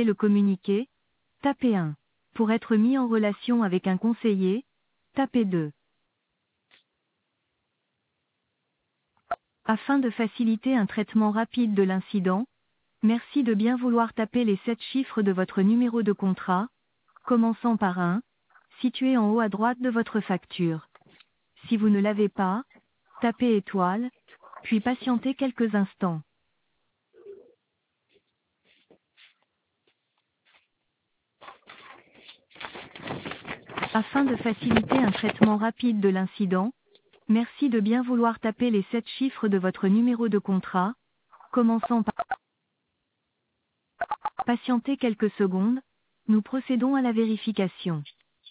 souhaitez le communiquer, tapez 1. Pour être mis en relation avec un conseiller, tapez 2. Afin de faciliter un traitement rapide de l'incident, merci de bien vouloir taper les 7 chiffres de votre numéro de contrat, commençant par 1, situé en haut à droite de votre facture. Si vous ne l'avez pas, tapez étoile, puis patientez quelques instants. Afin de faciliter un traitement rapide de l'incident, merci de bien vouloir taper les 7 chiffres de votre numéro de contrat, commençant par patienter quelques secondes, nous procédons à la vérification.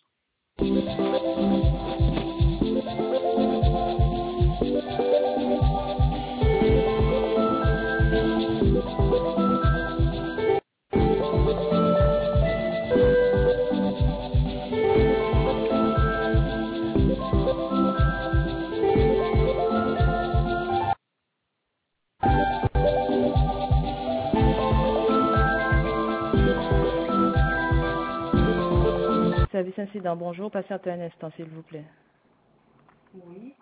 Service incident, bonjour, patientez un instant s'il vous plaît. Oui.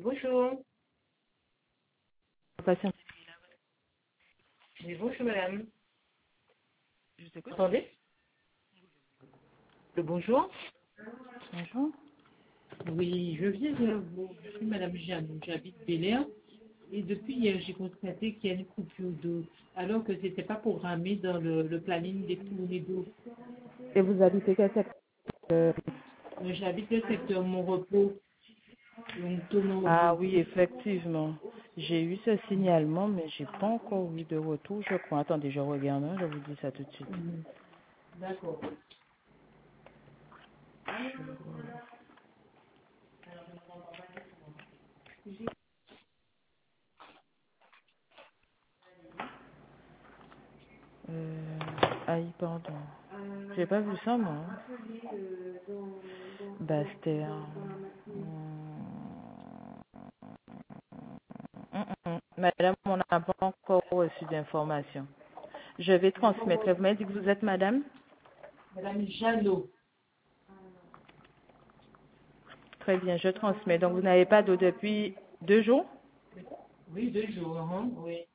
Bonjour. Patient. Oui, bonjour, madame. Je vous écoute. Attendez. Le bonjour. Bonjour. Oui, je viens de vous. Je suis madame Jeanne, j'habite Bel Air. Et depuis hier, j'ai constaté qu'il y a une coupure d'eau, alors que ce n'était pas programmé dans le planning des tournées d'eau. Et vous habitez quel secteur? J'habite le secteur Mon Repos, donc Tonon Ah Repos. oui, effectivement. J'ai eu ce signalement, mais j'ai pas encore eu de retour, je crois. Attendez, je regarde, hein, je vous dis ça tout de suite. D'accord. Aïe, pardon. J'ai pas vu ça, moi. Bastère. Madame, on n'a pas encore reçu d'informations. Je vais transmettre. Vous m'avez dit que vous êtes madame? Madame Jeannot. Très bien, je transmets. Donc, vous n'avez pas d'eau depuis 2 jours? Oui, 2 jours, hein, oui.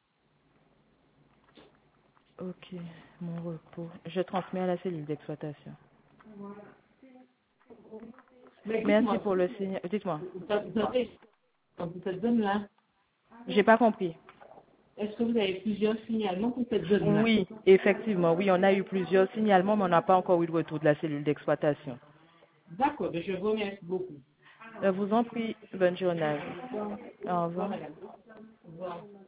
Ok, mon repos. Je transmets à la cellule d'exploitation. Mais Merci dites-moi, pour le signe. Dites-moi. vous avez, dans cette zone-là, J'ai pas compris. est-ce que vous avez plusieurs signalements pour cette zone-là? Oui, effectivement. Oui, on a eu plusieurs signalements, mais on n'a pas encore eu de retour de la cellule d'exploitation. D'accord, ben je vous remercie beaucoup. Je vous en prie. Bonne journée à vous. Au revoir. Au Au revoir, revoir. madame. Au revoir.